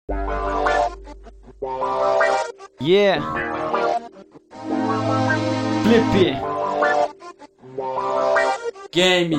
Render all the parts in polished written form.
Yeah. Flip. Game.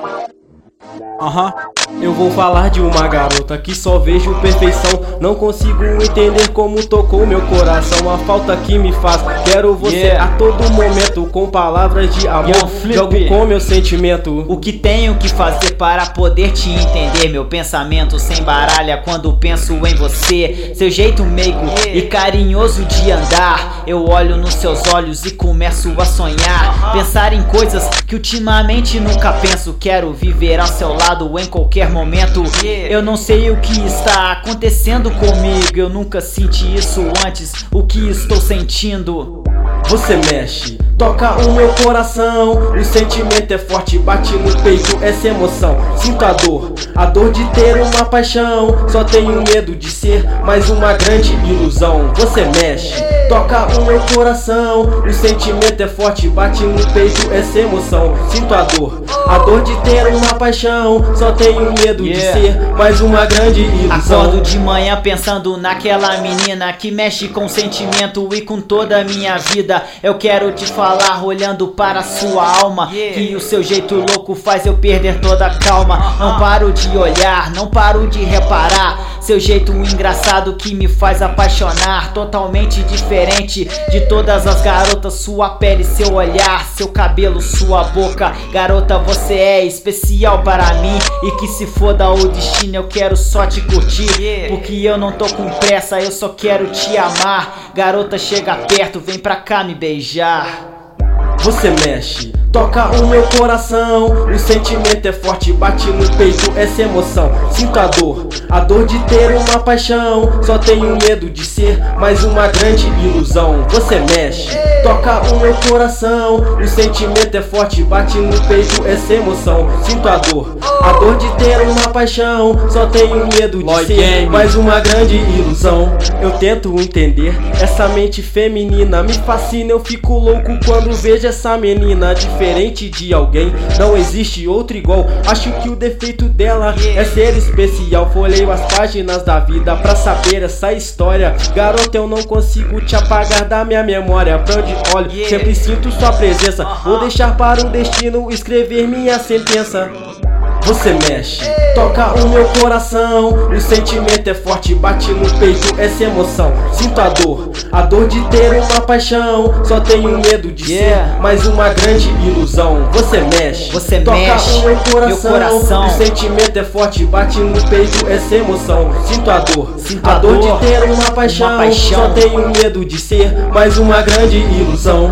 Eu vou falar de uma garota que só vejo perfeição. Não consigo entender como tocou meu coração. A falta que me faz, quero você a todo momento. Com palavras de amor, jogo com meu sentimento. O que tenho que fazer para poder te entender? Meu pensamento sem baralha quando penso em você. Seu jeito meigo e carinhoso de andar. Eu olho nos seus olhos e começo a sonhar. Pensar em coisas que ultimamente nunca penso. Quero viver ao seu lado em qualquer momento. Eu não sei o que está acontecendo comigo. Eu nunca senti isso antes. O que estou sentindo? Você mexe, toca o meu coração. O sentimento é forte, bate no peito essa emoção. Sinto a dor de ter uma paixão. Só tenho medo de ser mais uma grande ilusão. Você mexe, toca o meu coração. O sentimento é forte, bate no peito essa emoção. Sinto a dor de ter uma paixão. Só tenho medo de ser mais uma grande ilusão. Acordo de manhã pensando naquela menina que mexe com sentimento e com toda a minha vida. Eu quero te falar olhando para sua alma, que o seu jeito louco faz eu perder toda a calma. Não paro de olhar, não paro de reparar. Seu jeito engraçado que me faz apaixonar. Totalmente diferente de todas as garotas. Sua pele, seu olhar, seu cabelo, sua boca. Garota, você é especial para mim. E que se foda o destino, eu quero só te curtir. Porque eu não tô com pressa, eu só quero te amar. Garota, chega perto, vem pra cá me beijar. Você mexe, toca o meu coração. O sentimento é forte, bate no peito essa emoção. Sinto a dor de ter uma paixão. Só tenho medo de ser mais uma grande ilusão. Você mexe, toca o meu coração. O sentimento é forte, bate no peito essa emoção. Sinto a dor de ter uma paixão. Só tenho medo de ser mais uma grande ilusão. Eu tento entender essa mente feminina. Me fascina, eu fico louco quando vejo essa menina. Diferente de alguém, não existe outro igual. Acho que o defeito dela é ser especial. Folheio as páginas da vida pra saber essa história. Garota, eu não consigo te apagar da minha memória. Pra onde olho, sempre sinto sua presença. Vou deixar para o destino escrever minha sentença. Você mexe, toca o meu coração. O sentimento é forte, bate no peito essa emoção. Sinto a dor de ter uma paixão. Só tenho medo de ser mais uma grande ilusão. Você mexe, toca o meu coração. O sentimento é forte, bate no peito essa emoção. Sinto a dor de ter uma paixão. Só tenho medo de ser mais uma grande ilusão.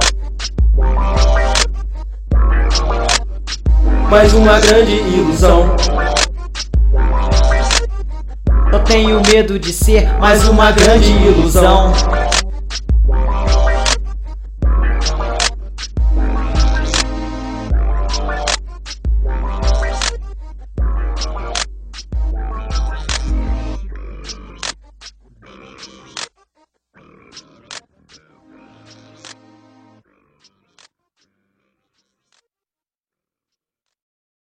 Mais uma grande ilusão. Só tenho medo de ser mais uma grande ilusão.